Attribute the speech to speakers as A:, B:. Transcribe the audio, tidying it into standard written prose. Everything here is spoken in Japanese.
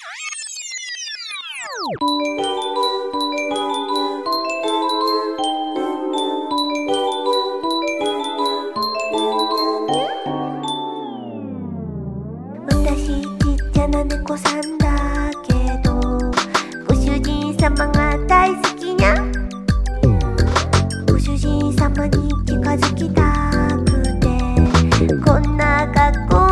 A: 私ちっちゃな猫さんだけど、ご主人様が大好きにゃ。ご主人様に近づきたくて、こんな格好